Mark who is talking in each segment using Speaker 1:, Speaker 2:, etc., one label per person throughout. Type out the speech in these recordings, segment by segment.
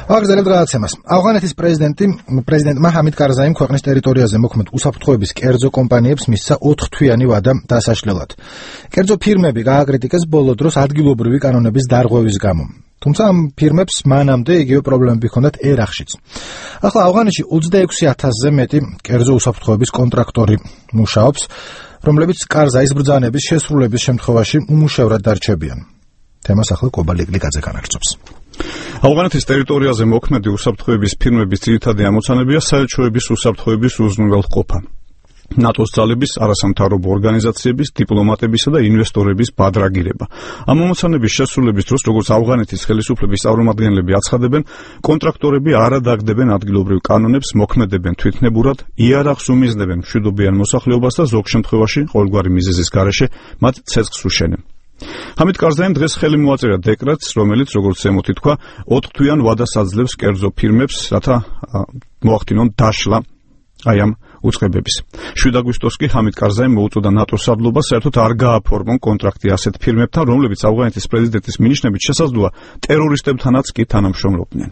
Speaker 1: აგრძელებთ გადაცემას. ავღანეთის პრეზიდენტ მაჰამედ კარზაიმ ქვეყნის ტერიტორიაზე მოქმედ უსაფრთხოების კერძო კომპანიებს მისცა 4 თვიანი ვადა დასაშლელად. კერძო ფირმები გააკრიტიკეს ბოლო დროს ადგილობრივი კანონების დარღვევის გამო. თუმცა ამ ფირმებს მანამდე იგივე პრობლემები ჰქონდათ ერახშიც. ახლა ავღანეთში 26,000-ზე მეტი კერძო უსაფრთხოების კონტრაქტორი მუშაობს, რომლებიც კარზაის ბრძანების შესრულების შემთხვევაში უმუშევრად დარჩებიან. თემას ახლა კობა ლიკლიკაძე განაგრძობს.
Speaker 2: ავღანეთის ტერიტორიაზე მოქმედი უსაფრთხოების ფირმების ძირითადი ამოცანებია საელჩოების უსაფრთხოების უზრუნველყოფა. ნატოს ძალების, არასამთავრობო ორგანიზაციების, დიპლომატებისა და ინვესტორების ბადრაგირება. ამ ამოცანების შესრულების დროს, როგორც ავღანეთის ხელისუფლების წარმომადგენლები აცხადებენ, კონტრაქტორები არ ადაგდებენ ადგილობრივ კანონებს, მოქმედებენ თვითნებურად, იარაღს უმიზნებენ მშვიდობიან მოსახლეობას და ზოგ შემთხვევაში, ყოველგვარი მიზეზის გარეშე, მათ ცეცხლს უშენენ. ჰამიდ კარზაიმ დღეს ხელი მოაწერა დეკრეტს, რომელიც, როგორც ზემოთ ითქვა, 4 თვიან ვადას აძლევს კერძო ფირმებს, რათა მოახდინონ დაშლა აი ამ უწყებების. 7 აგვისტოს კი ჰამიდ კარზაიმ მოუწოდა ნატოს სარდლობას საერთოდ არ გააფორმონ კონტრაქტი ასეთ ფირმებთან, რომლებიც ავღანეთის პრეზიდენტის მინიშნებით შესაძლოა ტერორისტებთანაც კი თანამშრომლობდნენ.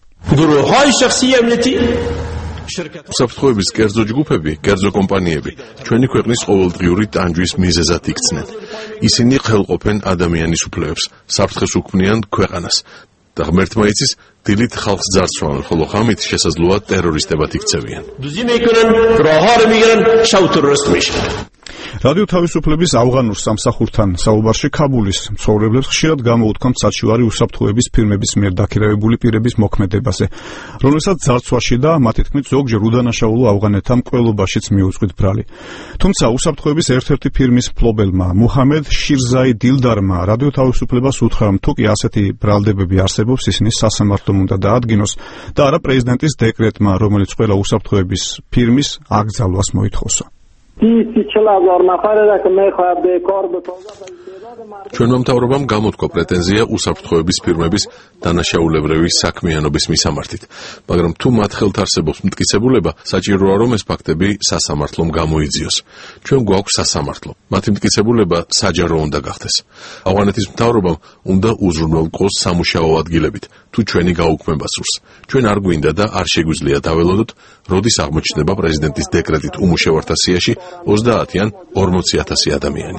Speaker 3: უსაფრთხოების კერძო ჯგუფები, კერძო კომპანიები ჩვენი ქვეყნის ყოველდღიური ტანჯვის მიზეზად იქცნენ. ისინი ხელყოფენ ადამიანის უფლებებს, საფრთხეს უქმნიან ქვეყანას და ღმერთმა იცის, დილით ხალხს ძარცვავენ, ხოლო ღამით შესაძლოა ტერორისტებად იქცევიან.
Speaker 2: რადიო თავისუფლების ავღანურ სამსახურთან საუბარში ქაბულის მცხოვრებლებს ხშირად გამოუთქვამთ საჩივარი უსაფრთხოების ფირმების მიერ დაქირავებული პირების მოქმედებაზე, რომელსაც ძარცვაში და მათი თქმით ზოგჯერ უდანაშაულო ავღანეთთან მკვლელობაშიც მიუძღვით ბრალი. თუმცა უსაფრთხოების ერთ-ერთი ფირმის მფლობელმა მუჰამედ შირზაი დილდარმა რადიო თავისუფლებას უთხრა, თუ კი ასეთი ბრალდებები არსებობს, ისინი სასამართლომ უნდა დაადგინოს და არა პრეზიდენტის დეკრეტმა, რომელიც ყველა უსაფრთხოების ფირმის აკრძალვას მოითხოვსა.
Speaker 3: ჩვენმა მთავრობამ გამოთქვა პრეტენზია უსაფრთხოების ფირმების დანაშაულებრივი საქმიანობის მისამართით, მაგრამ თუ მათ ხელთ არსებობს მტკიცებულება, საჭიროა რომ ეს ფაქტები სასამართლომ გამოიძიოს. ჩვენ გვაქვს სასამართლო. მათი მტკიცებულება საჯარო უნდა გახდეს. ავღანეთის მთავრობამ უნდა უზრუნველყოს სამუშაო ადგილებით, თუ ჩვენი გაუქმება სურს. ჩვენ არ გვინდა და არ შეგვიძლია დაველოდოთ, როდის აღმოჩნდება პრეზიდენტის დეკრეტით უმუშევართა სიაში 30-ან 40,000 ადამიანი.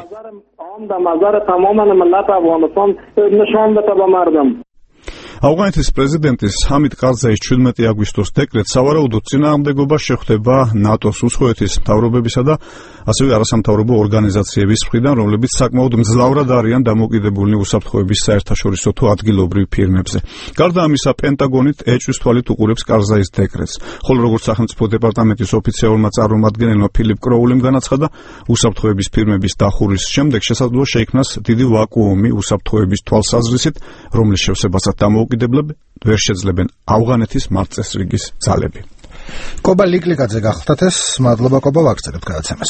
Speaker 2: ავღანეთის პრეზიდენტის ჰამიდ კარზაის 17 აგვისტოს დეკრეტს სავარაუდოდ წინააღმდეგობა შეხვდება ნატოს, უცხოეთის მთავრობებისა და ასევე არასამთავრობო ორგანიზაციების მხრიდან, რომლებიც საკმაოდ მძლავრად არიან დამოკიდებულნი უსაფრთხოების საერთაშორისო თუ ადგილობრივ ფირმებზე. გარდა ამისა, პენტაგონით ეჭვის თვალით უყურებს კარზაის დეკრეტს, ხოლო როგორც სახელმწიფო დეპარტამენტის ოფიციალურმა წარმომადგენელმა ფილიპ კროულიმ განაცხადა, უსაფრთხოების ფირმების დახურვის შემდეგ შესაძლოა შეიქმნას დიდი ვაკუუმი უსაფრთხოების თვალსაზრისით, რომლის შევსებასაც დამოუკიდებლად ვერ შეძლებენ ავღანეთის მართლწესრიგის ძალები.
Speaker 1: კობა ლიკლიკაძე გახლდათ ეს, მადლობა კობა, ვაგრძელებთ გადაცემას.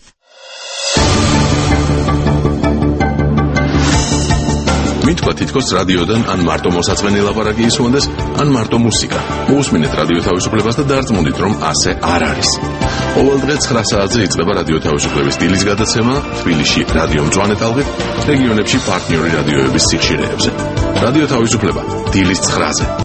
Speaker 3: მითქვა თითქოს რადიოდან ან მარტო მოსაწყენი ლაპარაკი ისუნდეს, ან მარტო მუსიკა. მოусმინეთ რადიო თავისუფლებას და დარწმუნდით, რომ ასე არ არის. ყოველ დღე 9 საათზე იწყება რადიო თავისუფლების დილის გადაცემა თბილისში რადიო მწვანე ტალღით, რეგიონებში პარტნიორი რადიოების სიხშირეებზე. რადიო თავისუფლება დილის 9-ზე.